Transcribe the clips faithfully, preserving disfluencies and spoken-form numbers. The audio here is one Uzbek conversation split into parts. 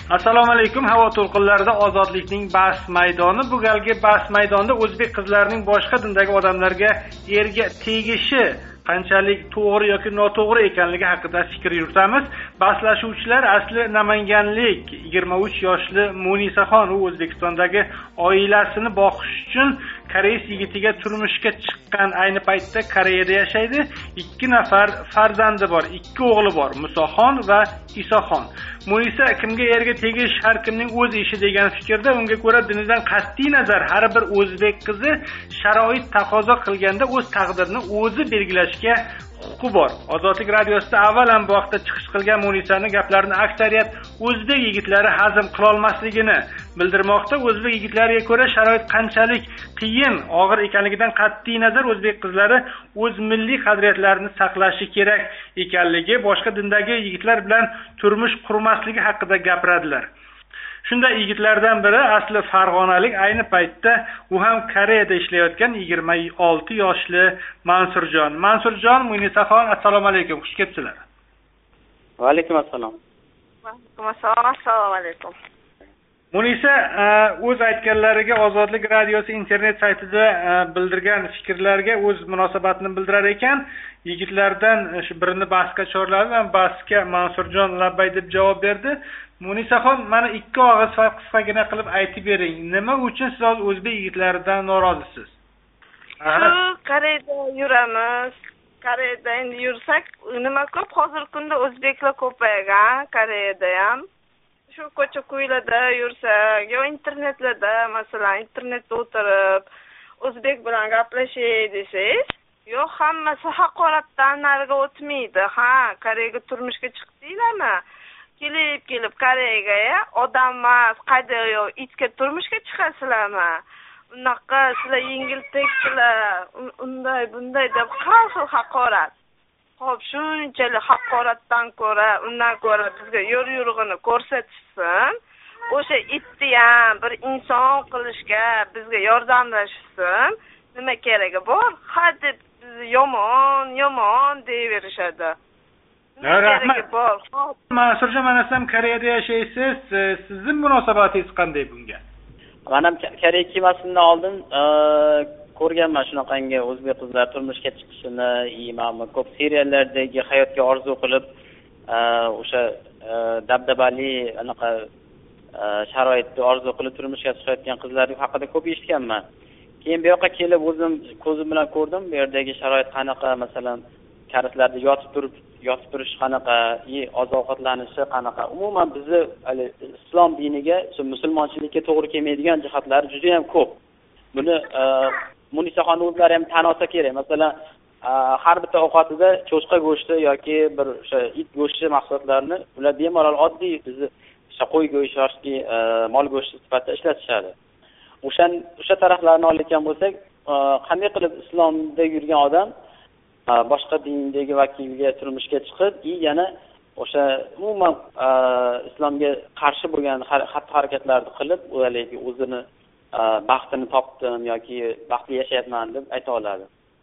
Assalomu alaykum. Havo to'lqinlarida ozodlikning bahs maydoni. Bu galgi bahs maydonida o'zbek qizlarining boshqa dindagi odamlarga erga tegishi qanchalik to'g'ri yoki noto'g'ri ekanligi haqida fikr yuritamiz. Bahslashuvchilar asli namanganlik yigirma uch yoshli Munisaxon, u O'zbekistondagi oilasini boqish uchun koreys yigitiga turmushga chiqqan. Ayni paytda Koreyada yashaydi. Ikki nafar farzandi bor. Ikki o'g'li bor, Musoxon va Isoxon. Munisa kimga erga tegish har kimning o'z ishi degan fikrda. Unga ko'ra dinidan qat'iy nazar har bir o'zbek qizi sharoit taqozo qilganda o'z taqdirini o'zi belgilashga huquqi bor. Ozodlik radiosida avval ham bu vaqtda chiqish qilgan Munisaning gaplarini aksariyat o'zbek yigitlari hazm qila olmasligini bildirmoqda. O'zbek yigitlariga ko'ra sharoit qanchalik qiyin, og'ir ekanligidan qat'iy nazar o'zbek qizlari o'z milliy qadriyatlarini saqlashi kerak ekanligi, boshqa dindagi yigitlar bilan turmush qurmasligi haqida gapiradilar. Shunday yigitlardan biri asli Farg'onalik, ayni paytda u ham Koreyada ishlayotgan yigirma olti yoshli Mansurjon. Mansurjon, Munisaxon, assalomu alaykum. Xush kelibsizlar. Va alaykum assalom. Va alaykum assalom. Assalomu alaykum. Munisa o'z aytganlariga Ozodlik radiosi internet saytida bildirgan fikrlarga o'z munosabatini bildirar ekan, yigitlardan shu birini bahsga chorladi va bahsga Mansurjon labbay deb javob berdi. Munisaxon, mana ikki og'iz qisqagina qilib aytib bering, nima uchun siz o'zbek yigitlaridan norozisiz? Shu Koreyada yuramiz. Koreyada endi yursak, nima ko'p hozirgi kunda o'zbeklar ko'paygan Koreyada ham. Shu ko'cha-ko'ylarda yursak, yo internetlarda, masalan, internetda o'tirib o'zbek bilan gaplashay desangiz, yo hammasi haqoratdan nariga o'tmaydi. Ha, Koreyaga turmushga chiqdinglarmi? Kelib kelib Koreyaga odam emas, qayda yo itga turmushga chiqasizlarmi? Unaqa sizlar yengil teksizlar, unday bunday deb har xil haqorat. Xo'p, shunchalik haqoratdan ko'ra, undan ko'ra bizga yo'l yo'rig'ini ko'rsatishsin, o'sha itni ham bir inson qilishga bizga yordamlashsin, nima keragi bor? Ha deb bizni yomon, yomon deyaverishadi. Rahmat. Mansurjon, mana siz ham Koreyada yashaysiz. Sizning munosabatingiz qanday bunga? Men ham Koreya kelmasimdan oldin ko'rganman shunaqangi o'zbek qizlar turmushga chiqishini, imamni ko'p seriallardagi hayotga orzu qilib, o'sha dabdabali anaqa sharoitni orzu qilib turmushga chiqayotgan qizlar haqida ko'p eshitganman. Keyin bu yoqqa kelib o'zim ko'zim bilan ko'rdim, bu yerdagi sharoit qanaqa, masalan, karislarda yotib turib, yotib turish qanaqa, oziq-ovqatlanishi qanaqa. Umuman bizni islom diniga, shu musulmonchilikka to'g'ri kelmaydigan jihatlari juda ham ko'p. Buni Munisaxon o'zlari ham tan olsa kerak. Masalan, har bitta ovqatida cho'chqa go'shti yoki bir o'sha it go'shti mahsulotlarini ular bemalol oddiy bizni o'sha qo'y go'shti yoki mol go'shti sifatida ishlatishadi. O'sha o'sha taraflarni olgan bo'lsak, qanday qilib islomda yurgan odam boshqa dindagi vakilga turmushga chiqib, yana o'sha umuman islomga qarshi bo'lgan xatti-harakatlarni qilib, ularga o'zini baxtini topdim yoki baxtli yashayapman deb ayta oladi.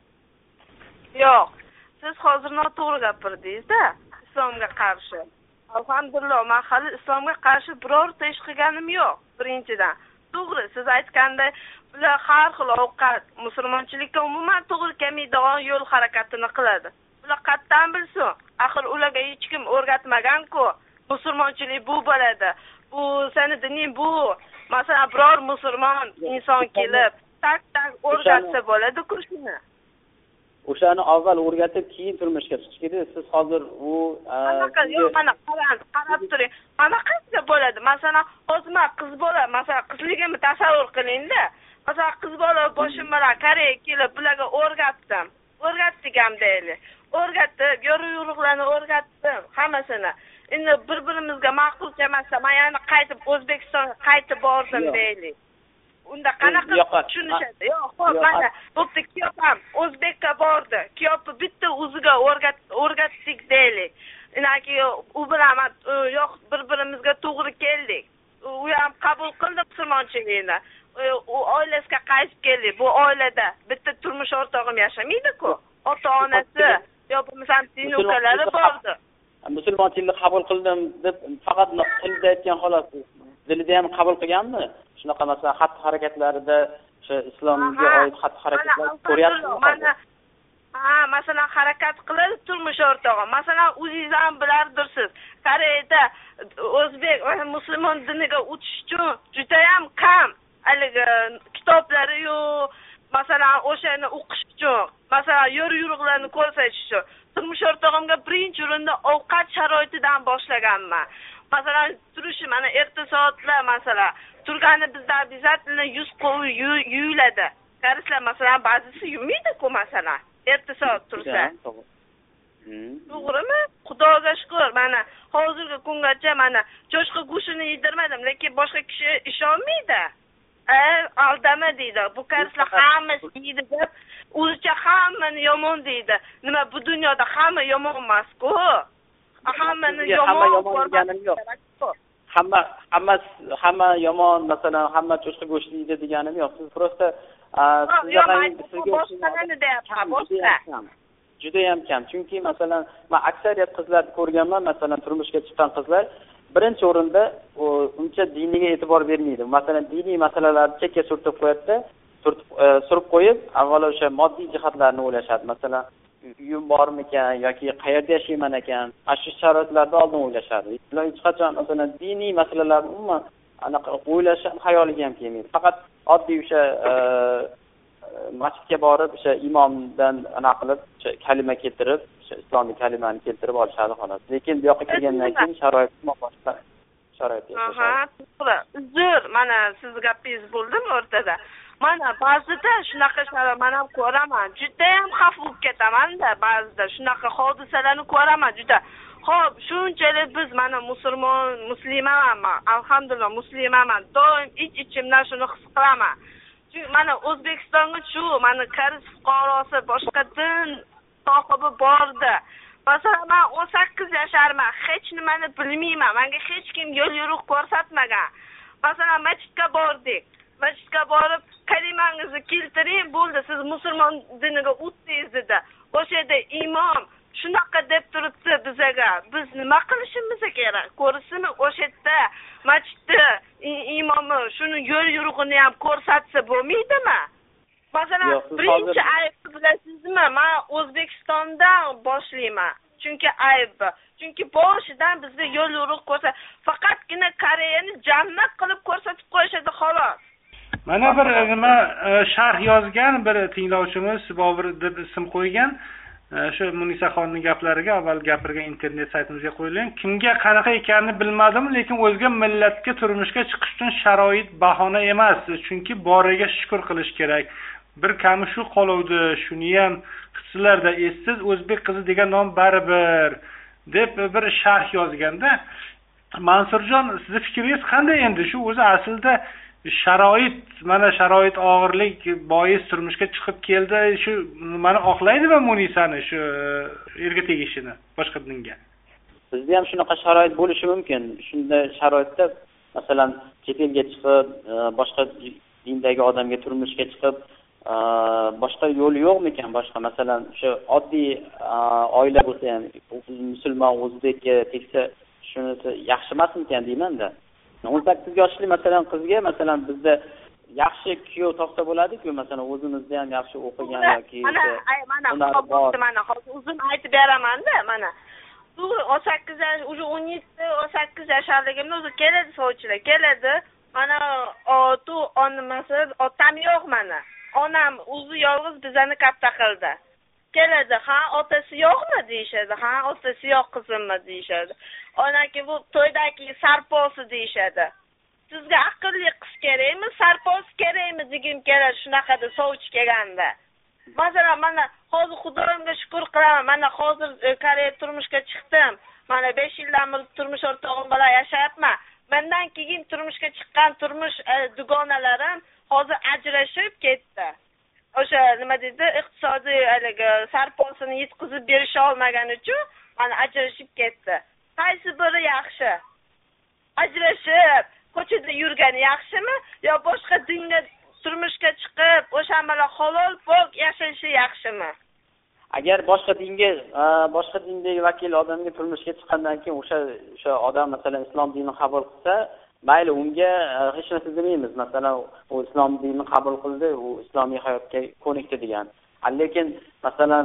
Yo'q, siz hozir noto'g'ri gapirdingiz-da, islomga qarshi. Alhamdulillah, men hali islomga qarshi birorta ish qilganim yo'q, birinchidan. To'g'ri, siz aytganday, bular har xil ovqat, musulmonchilikka umuman to'g'ri kelmaydigan yo'l harakatini qiladi. Bular qatdan bilsin, axir ularga hech kim o'rgatmagan-ku, musulmonchilik bu bo'ladi. Bu seni dining bu. Masalan, biror musulmon inson kelib, tak-tak o'rgatsa bo'ladi-ku shuni. O'shani avval o'rgatib, keyin turmushga chiqish kerak. Siz hozir u anaqa yo'q, mana qarang, qarab turing. Mana qancha bo'ladi? Masalan, o'zima qiz bola, masalan, qizligimni tasavvur qiling-da. Masalan, qiz bola boshim bilan Koreyaga kelib, bularga o'rgatdim. O'rgatdik ham deylik. O'rgatib, yo'l-yo'riqlarni o'rgatdim, hammasini. Endi bir-birimizga ma'qul kelmasa, men yana qaytib O'zbekistonga qaytib bordim deylik. Unda qanaqa tushunishadi? Yo'q, xo'p, mana bo'pti, kiyopam O'zbekka bordi. Kiyopi bitta o'ziga o'rgatdik deylik. Inaki u bilan yo'q, bir-birimizga to'g'ri keldik. U ham qabul qildi musulmonchilikni. U oilasiga qaytib keldi. Bu oilada bitta turmush o'rtog'im yashamaydi-ku. Ota-onasi yo bo'lmasa din ukalari bordi. musulmon tilni qabul qildim deb faqat tilda aytgan xolos, dilida ham qabul qilganmi? Shunaqa masalan xatti-harakatlarida o'sha islomga oid xatti-harakatlar ko'ryapsizmi? Mana ha, masalan harakat qiladi turmush o'rtog'im. Masalan, o'zingiz ham bilardirsiz. Koreyada o'zbek va musulmon diniga o'tish uchun juda ham kam haligi kitoblari yo'q. Masalan, o'shani o'qish uchun, masalan, yo'l-yo'riqlarni ko'rsatish uchun turmush o'rtog'imga birinchi o'rinda ovqat sharoitidan boshlaganman. Masalan, turishi mana erta soatlar masalan, turgani bizda обязательно yuz qo'y yuyiladi. Qarislar masalan ba'zisi yuymaydi-ku masalan. Erta soat tursa. To'g'rimi? Xudoga shukr, mana hozirgi kungacha mana cho'chqa go'shtini yedirmadim, lekin boshqa kishi ishonmaydi. E, aldama deydi. Bu qarislar hammasi yeydi deb, o'zicha hammani yomon deydi. Nima bu dunyoda hamma yomon emas-ku? Hammani yomon ko'rganim yo'q. Hamma hamma hamma yomon, masalan, hamma cho'chqa go'sht yeydi deganim yo'q. Siz prosta juda ham kam. Chunki masalan, men aksariyat qizlarni ko'rganman, masalan, turmushga chiqqan qizlar birinchi o'rinda uncha diniga e'tibor bermaydi. Masalan, diniy masalalarni chekka surtib qo'yadi, surib qo'yib, avvalo o'sha moddiy jihatlarni o'ylashadi. Masalan, uyim bormikan yoki qayerda yashayman ekan, shu sharoitlarda oldin o'ylashadi. Ular hech qachon masalan diniy masalalarni umuman anaqa o'ylash xayoliga ham kelmaydi. Faqat oddiy o'sha masjidga borib, o'sha imomdan anaqa qilib, o'sha kalima keltirib, o'sha islomiy kalimani keltirib olishadi xolos. Lekin bu yoqqa kelgandan keyin sharoit boshqa sharoit yashashadi. Aha, to'g'ri. Uzr, mana siz gapingiz bo'ldimi o'rtada. Mana ba'zida shunaqa sharoit men ham ko'raman. Juda ham xavf bo'lib ketaman-da ba'zida shunaqa hodisalarni ko'raman juda. Xo'p, shunchalik biz mana musulmon, muslimaman, alhamdulillah muslimaman. Doim ich-ichimdan shuni his qilaman. Chunki mana O'zbekistonga shu, mana koreys fuqarosi boshqa din sohibi bordi. Masalan, men o'n sakkiz yasharman, hech nimani bilmayman. Menga hech kim yo'l yo'riq ko'rsatmagan. Masalan, masjidga bordik. Masjidga borib, kalimangizni keltiring, bo'ldi, siz musulmon diniga o'tdingiz dedi. O'sha yerda imom shunaqa deb turibdi bizaga. Biz nima qilishimiz kerak? Ko'rsini o'sha yerda masjidda imomi shuni yo'l yo'rig'ini ham ko'rsatsa bo'lmaydimi? Masalan, birinchi ayb bilasizmi? Men O'zbekistondan boshlayman. Chunki ayb. Chunki boshidan bizga yo'l yo'riq ko'rsat. Faqatgina Koreyani jannat qilib ko'rsatib qo'yishadi xolos. Mana bir nima sharh yozgan bir tinglovchimiz Bobur deb ism qo'ygan. Shu Munisaxonning gaplariga avval gapirgan internet saytimizga qo'yilgan. Kimga qanaqa ekanini bilmadim, lekin o'zga millatga turmushga chiqish uchun sharoit bahona emas, chunki boriga shukr qilish kerak. Bir kami shu qoluvdi, shuni ham qizlarda essiz o'zbek qizi degan nom baribir deb bir sharh yozganda, Mansurjon, sizning fikringiz qanday endi? Shu o'zi aslida sharoit, mana sharoit og'irlik bois turmushga chiqib keldi, shu meni oqlaydimi Munisani shu erga tegishini boshqa dinga? Bizda ham shunaqa sharoit bo'lishi mumkin. Shunda sharoitda masalan chet elga chiqib, boshqa dindagi odamga turmushga chiqib, boshqa yo'l yo'qmikan? Boshqa masalan o'sha oddiy oila bo'lsa ham musulmon o'zbekka tegsa, shunisi yaxshi emasmikan deyman-da. o'n sakkiz yoshli masalan qizga masalan bizda yaxshi kuyov topsa bo'ladi-ku, masalan o'zimizda ham yaxshi o'qigan yoki mana mana mana hozir uzun aytib beraman-da, mana o'n sakkiz yosh, уже o'n yetti o'n sakkiz yoshligimda o'zi keladi sovchilar, keladi. Mana ota onamasi, otam yo'q mana. Onam o'zi yolg'iz bizani katta qildi. Keladi, ha, otasi yo'qmi deyishadi, ha, otasi yo'q qizimmi deyishadi. Onaki bu to'ydagi sarposi deyishadi. Sizga aqlli qiz kerakmi, sarpos kerakmi degim keladi shunaqada sovchi kelganda. Masalan, mana hozir Xudoimga shukr qilaman. Mana hozir Koreya turmushga chiqdim. Mana besh yildan beri turmush o'rtog'im bilan yashayapman. Mendan keyin turmushga chiqqan turmush dugonalarim hozir ajrashib ketdi. O'sha nima deydi, iqtisodiy haligi sarposini yetkazib berisha olmagani uchun mana ajrashib ketdi. Qaysi biri yaxshi? Ajrashib ko'chada yurgani yaxshimi yo boshqa dinga turmushga chiqib o'sha bilan halol pok yashashi yaxshimi? agar boshqa dinga boshqa dindagi vakil odamga turmushga chiqqandan keyin o'sha o'sha odam masalan islom dinini qabul qilsa, mayli unga hech narsa demaymiz. Masalan, u islom dinini qabul qildi, u islomiy hayotga ko'nikdi degan. Lekin masalan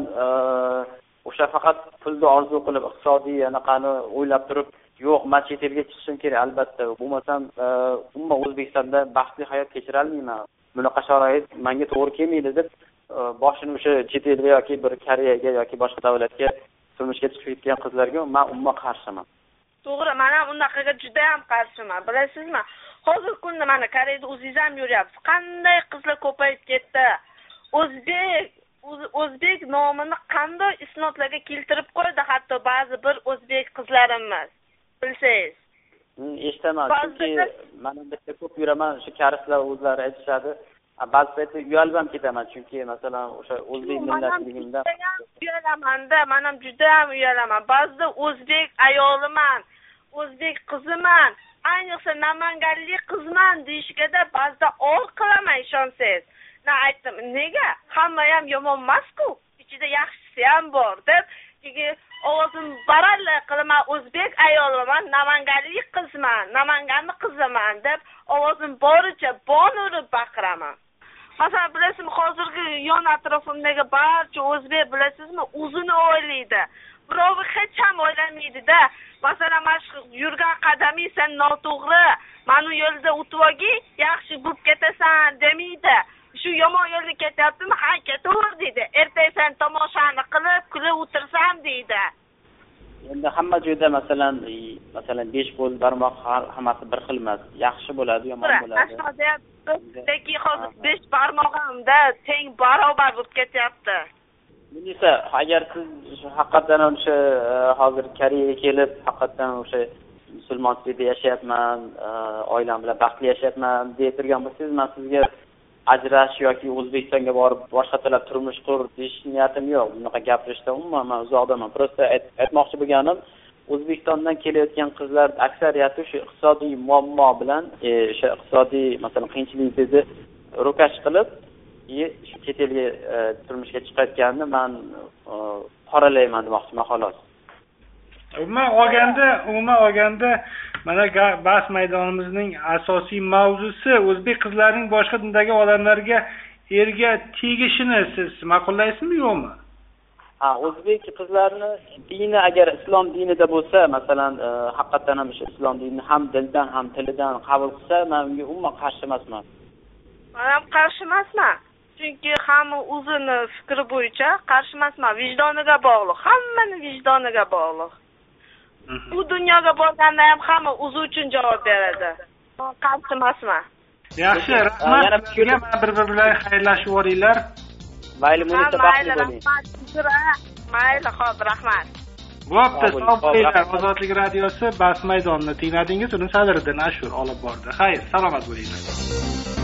o'sha faqat pulni orzu qilib iqtisodiy anaqani o'ylab turib, yo'q, men chet elga chiqishim kerak albatta. Bo'lmasam umuman O'zbekistonda baxtli hayot kechira olmayman. Bunaqa sharoit menga to'g'ri kelmaydi deb boshini o'sha chet elga yoki bir Koreyaga yoki boshqa davlatga turmushga chiqib ketgan qizlarga men umuman qarshiman. To'g'ri, men ham unaqaga juda ham qarshiman. Bilasizmi? Hozir kunda mana Koreyada o'zingiz ham yuryapsiz. Qanday qizlar ko'payib ketdi. O'zbek O'zbek nomini qanday isnodlarga keltirib qo'ydi, hatto ba'zi bir o'zbek qizlarimiz. Bilsangiz. Eshitaman, chunki men bitta ko'p yuraman, shu karislar o'zlari aytishadi. Ba'zi paytda uyalib ham ketaman, chunki masalan o'sha o'zbek millatligimdan uyalaman-da, men ham juda ham uyalaman. Ba'zida o'zbek ayoliman, o'zbek qiziman, ayniqsa namanganlik qizman deyishgada ba'zida or qilaman, ishonsangiz. Na aytdim, nega? Hamma ham yomon emas-ku, ichida yaxshisi ham bor deb, keyin ovozim baralla qilaman, o'zbek ayoliman, namanganlik qizman, namanganlik qizaman deb ovozim boricha bon urib baqiraman. Masalan, bilasizmi, hozirgi yon atrofimdagi barcha o'zbek bilasizmi, o'zini o'ylaydi. Birovi hech ham o'ylamaydi-da. Masalan, mashq yurgan qadaming sen noto'g'ri, mana bu yo'lda o'tvogi, yaxshi bo'lib ketasan demaydi. Shu yomon yo'lga ketyaptimi? Ha, ketaver deydi. Ertaga sen tomoshani qilib, kulib o'tirsam deydi. Endi hamma joyda masalan, masalan besh qo'l barmoq hammasi bir xil emas. Yaxshi bo'ladi, yomon bo'ladi. Lekin hozir besh barmog'imda teng barobar bo'lib ketyapti. Bunisi agar siz haqiqatan o'sha hozir Koreyaga kelib, haqiqatan o'sha musulmonlikda yashayapman, oilam bilan baxtli yashayapman deb turgan bo'lsangiz, men sizga ajrash yoki O'zbekistonga borib boshqa talab turmush qur deyish niyatim yo'q. Bunaqa gapirishdan umuman men uzoqdaman. Prosta aytmoqchi bo'lganim, O'zbekistondan kelayotgan qizlar aksariyati o'sha iqtisodiy muammo bilan, o'sha iqtisodiy masalan qiyinchilikni ro'kash qilib, shu chet elga turmushga chiqayotganini men qoralayman demoqchiman xolos. Umuman olganda, umuman olganda mana bahs maydonimizning asosiy mavzusi o'zbek qizlarining boshqa dindagi odamlarga erga tegishini siz ma'qullaysizmi yo'qmi? Ha, o'zbek qizlarini dini agar islom dinida bo'lsa, masalan, haqiqatan ham shu islom dinini ham dildan ham tilidan qabul qilsa, men unga umuman qarshi emasman. Men ham qarshi emasman. Chunki hamma o'zini fikri bo'yicha qarshi emasman. Vijdoniga bog'liq, hammaning vijdoniga bog'liq. Bu dunyoga borganda ham hamma o'zi uchun javob beradi. Qarshi emasman. Yaxshi, rahmat. Yana bir-bir bilan xayrlashib o'ringlar. Mayli, Munisa baxtli bo'ling. Mayli, xo'p, rahmat. Bo'pti, sog' bo'linglar. Ozodlik radiosi bahs maydonini tingladingiz, uni Sadriddin Ashur olib bordi. Xayr, salomat bo'linglar.